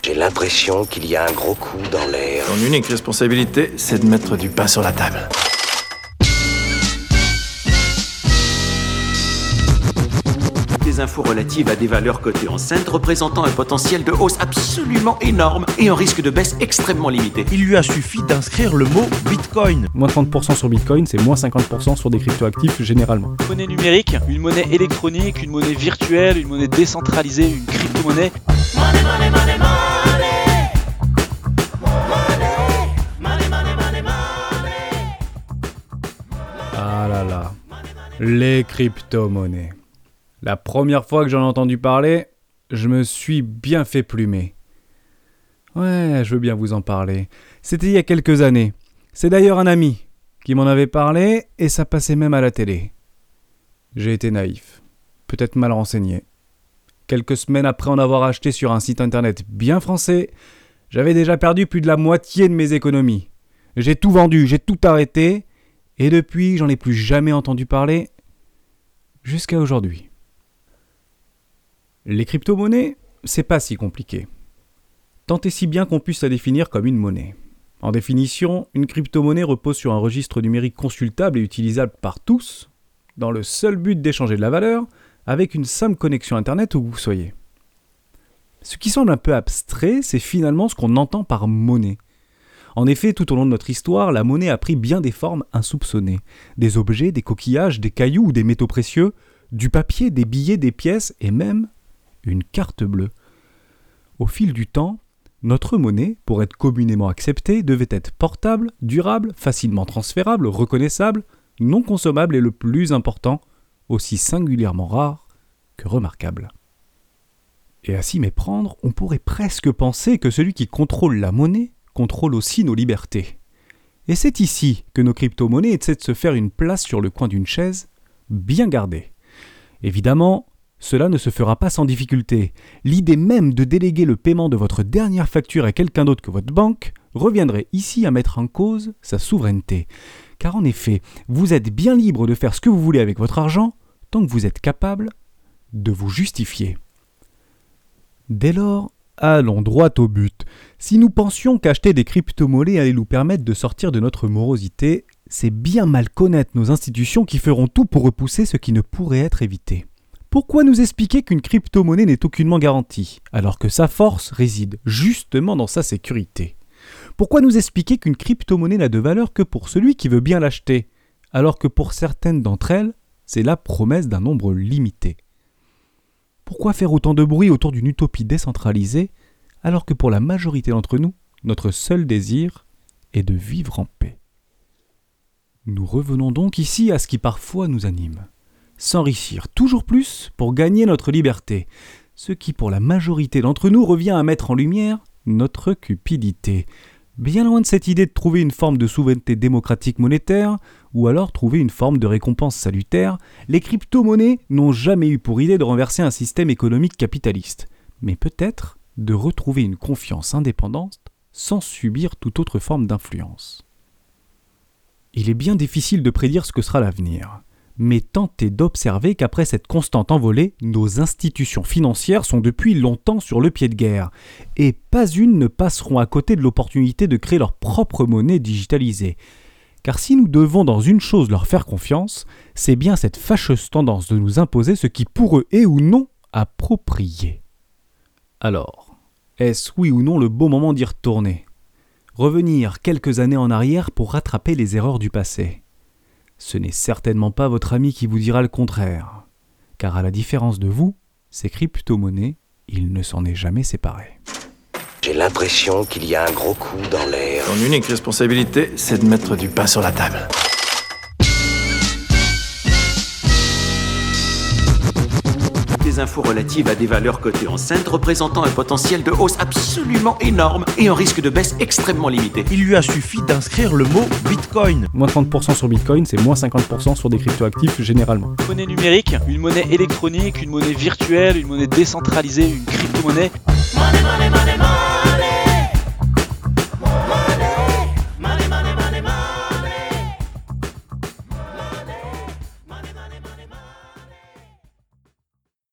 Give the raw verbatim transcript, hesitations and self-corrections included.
J'ai l'impression qu'il y a un gros coup dans l'air. Ton unique responsabilité, c'est de mettre du pain sur la table. Des infos relatives à des valeurs cotées en scène représentant un potentiel de hausse absolument énorme et un risque de baisse extrêmement limité. Il lui a suffi d'inscrire le mot Bitcoin. Moins trente pour cent sur Bitcoin, c'est moins cinquante pour cent sur des cryptoactifs généralement. Une monnaie numérique, une monnaie électronique, une monnaie virtuelle, une monnaie décentralisée, une crypto-monnaie. Money, money, money, money. Ah là là, les crypto-monnaies. La première fois que j'en ai entendu parler, je me suis bien fait plumer. Ouais, je veux bien vous en parler. C'était il y a quelques années. C'est d'ailleurs un ami qui m'en avait parlé et ça passait même à la télé. J'ai été naïf, peut-être mal renseigné. Quelques semaines après en avoir acheté sur un site internet bien français, j'avais déjà perdu plus de la moitié de mes économies. J'ai tout vendu, j'ai tout arrêté et depuis, j'en ai plus jamais entendu parler jusqu'à aujourd'hui. Les crypto-monnaies, c'est pas si compliqué. Tant et si bien qu'on puisse la définir comme une monnaie. En définition, une crypto-monnaie repose sur un registre numérique consultable et utilisable par tous, dans le seul but d'échanger de la valeur, avec une simple connexion Internet où vous soyez. Ce qui semble un peu abstrait, c'est finalement ce qu'on entend par monnaie. En effet, tout au long de notre histoire, la monnaie a pris bien des formes insoupçonnées. Des objets, des coquillages, des cailloux ou des métaux précieux, du papier, des billets, des pièces et même une carte bleue. Au fil du temps, notre monnaie, pour être communément acceptée, devait être portable, durable, facilement transférable, reconnaissable, non consommable et le plus important, aussi singulièrement rare que remarquable. Et à s'y méprendre, on pourrait presque penser que celui qui contrôle la monnaie contrôle aussi nos libertés. Et c'est ici que nos crypto-monnaies essaient de se faire une place sur le coin d'une chaise, bien gardée. Évidemment, cela ne se fera pas sans difficulté. L'idée même de déléguer le paiement de votre dernière facture à quelqu'un d'autre que votre banque reviendrait ici à mettre en cause sa souveraineté. Car en effet, vous êtes bien libre de faire ce que vous voulez avec votre argent, tant que vous êtes capable de vous justifier. Dès lors, allons droit au but. Si nous pensions qu'acheter des crypto-monnaies allait nous permettre de sortir de notre morosité, c'est bien mal connaître nos institutions qui feront tout pour repousser ce qui ne pourrait être évité. Pourquoi nous expliquer qu'une crypto-monnaie n'est aucunement garantie, alors que sa force réside justement dans sa sécurité ? Pourquoi nous expliquer qu'une crypto-monnaie n'a de valeur que pour celui qui veut bien l'acheter, alors que pour certaines d'entre elles, c'est la promesse d'un nombre limité ? Pourquoi faire autant de bruit autour d'une utopie décentralisée, alors que pour la majorité d'entre nous, notre seul désir est de vivre en paix ? Nous revenons donc ici à ce qui parfois nous anime. S'enrichir toujours plus pour gagner notre liberté, ce qui pour la majorité d'entre nous revient à mettre en lumière notre cupidité. Bien loin de cette idée de trouver une forme de souveraineté démocratique monétaire, ou alors trouver une forme de récompense salutaire, les crypto-monnaies n'ont jamais eu pour idée de renverser un système économique capitaliste, mais peut-être de retrouver une confiance indépendante sans subir toute autre forme d'influence. Il est bien difficile de prédire ce que sera l'avenir. Mais tentez d'observer qu'après cette constante envolée, nos institutions financières sont depuis longtemps sur le pied de guerre, et pas une ne passeront à côté de l'opportunité de créer leur propre monnaie digitalisée. Car si nous devons dans une chose leur faire confiance, c'est bien cette fâcheuse tendance de nous imposer ce qui pour eux est ou non approprié. Alors, est-ce oui ou non le beau moment d'y retourner ? Revenir quelques années en arrière pour rattraper les erreurs du passé ? Ce n'est certainement pas votre ami qui vous dira le contraire, car à la différence de vous, ces crypto-monnaies, il ne s'en est jamais séparé. J'ai l'impression qu'il y a un gros coup dans l'air. Ton unique responsabilité, c'est de mettre du pain sur la table. Des infos relatives à des valeurs cotées en scène représentant un potentiel de hausse absolument énorme et un risque de baisse extrêmement limité. Il lui a suffi d'inscrire le mot Bitcoin. Moins trente pour cent sur Bitcoin, c'est moins cinquante pour cent sur des cryptoactifs généralement. Une monnaie numérique, une monnaie électronique, une monnaie virtuelle, une monnaie décentralisée, une crypto-monnaie. Money, money, money, money.